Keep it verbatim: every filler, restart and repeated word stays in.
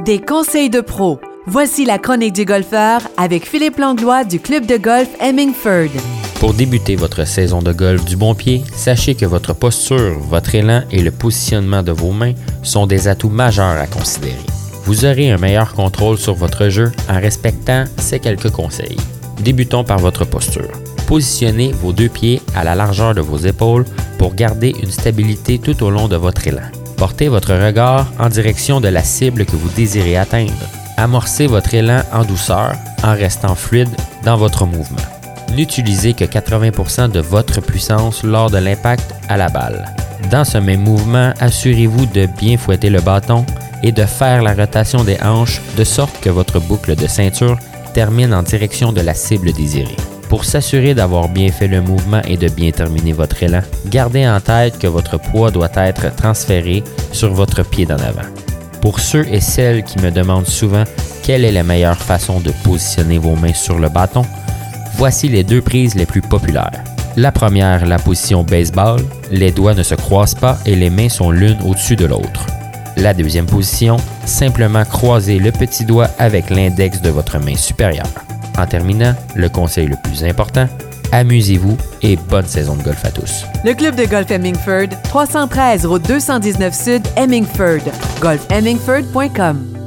Des conseils de pro. Voici la chronique du golfeur avec Philippe Langlois du club de golf Hemmingford. Pour débuter votre saison de golf du bon pied, sachez que votre posture, votre élan et le positionnement de vos mains sont des atouts majeurs à considérer. Vous aurez un meilleur contrôle sur votre jeu en respectant ces quelques conseils. Débutons par votre posture. Positionnez vos deux pieds à la largeur de vos épaules pour garder une stabilité tout au long de votre élan. Portez votre regard en direction de la cible que vous désirez atteindre. Amorcez votre élan en douceur en restant fluide dans votre mouvement. N'utilisez que quatre-vingts pour cent de votre puissance lors de l'impact à la balle. Dans ce même mouvement, assurez-vous de bien fouetter le bâton et de faire la rotation des hanches de sorte que votre boucle de ceinture termine en direction de la cible désirée. Pour s'assurer d'avoir bien fait le mouvement et de bien terminer votre élan, gardez en tête que votre poids doit être transféré sur votre pied d'en avant. Pour ceux et celles qui me demandent souvent quelle est la meilleure façon de positionner vos mains sur le bâton, voici les deux prises les plus populaires. La première, la position baseball, les doigts ne se croisent pas et les mains sont l'une au-dessus de l'autre. La deuxième position, simplement croisez le petit doigt avec l'index de votre main supérieure. En terminant, le conseil le plus important, amusez-vous et bonne saison de golf à tous. Le club de golf Hemmingford, trois cent treize route deux cent dix-neuf Sud, Hemmingford. golf hemmingford point com